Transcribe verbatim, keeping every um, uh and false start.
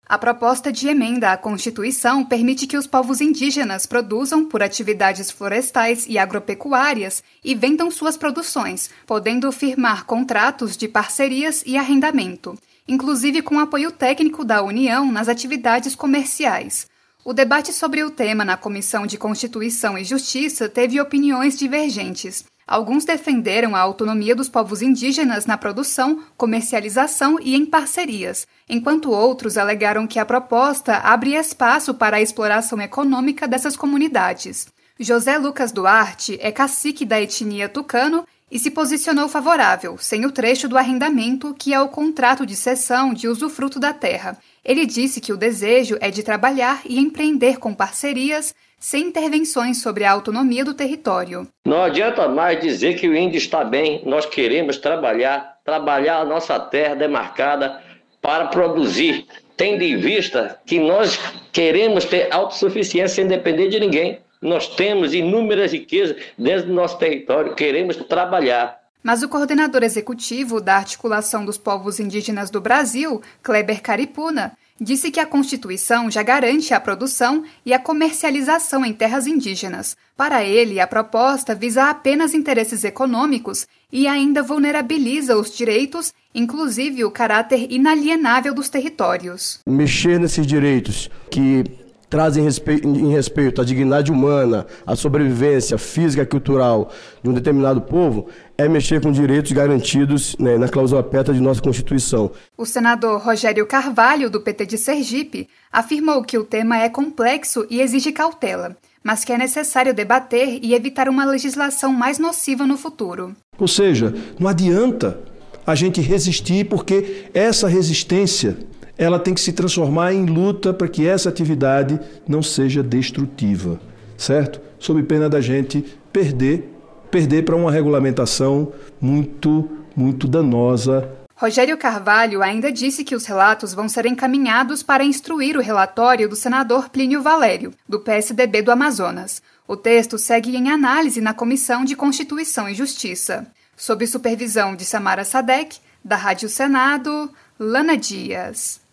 A proposta de emenda à Constituição permite que os povos indígenas produzam por atividades florestais e agropecuárias e vendam suas produções, podendo firmar contratos de parcerias e arrendamento, inclusive com apoio técnico da União nas atividades comerciais. O debate sobre o tema na Comissão de Constituição e Justiça teve opiniões divergentes. Alguns defenderam a autonomia dos povos indígenas na produção, comercialização e em parcerias, enquanto outros alegaram que a proposta abre espaço para a exploração econômica dessas comunidades. José Lucas Duarte é cacique da etnia tucano e se posicionou favorável, sem o trecho do arrendamento, que é o contrato de cessão de usufruto da terra. Ele disse que o desejo é de trabalhar e empreender com parcerias, sem intervenções sobre a autonomia do território. Não adianta mais dizer que o índio está bem, nós queremos trabalhar, trabalhar a nossa terra demarcada para produzir, tendo em vista que nós queremos ter autossuficiência sem depender de ninguém. Nós temos inúmeras riquezas dentro do nosso território, queremos trabalhar. Mas o coordenador executivo da Articulação dos Povos Indígenas do Brasil, Kleber Caripuna, disse que a Constituição já garante a produção e a comercialização em terras indígenas. Para ele, a proposta visa apenas interesses econômicos e ainda vulnerabiliza os direitos, inclusive o caráter inalienável dos territórios. Mexer nesses direitos que trazem respeito, em respeito à dignidade humana, à sobrevivência física e cultural de um determinado povo, é mexer com direitos garantidos, né, na cláusula pétrea de nossa Constituição. O senador Rogério Carvalho, do P T de Sergipe, afirmou que o tema é complexo e exige cautela, mas que é necessário debater e evitar uma legislação mais nociva no futuro. Ou seja, não adianta a gente resistir, porque essa resistência ela tem que se transformar em luta para que essa atividade não seja destrutiva, certo? Sob pena da gente perder, perder para uma regulamentação muito, muito danosa. Rogério Carvalho ainda disse que os relatos vão ser encaminhados para instruir o relatório do senador Plínio Valério, do P S D B do Amazonas. O texto segue em análise na Comissão de Constituição e Justiça. Sob supervisão de Samara Sadek, da Rádio Senado, Lana Dias.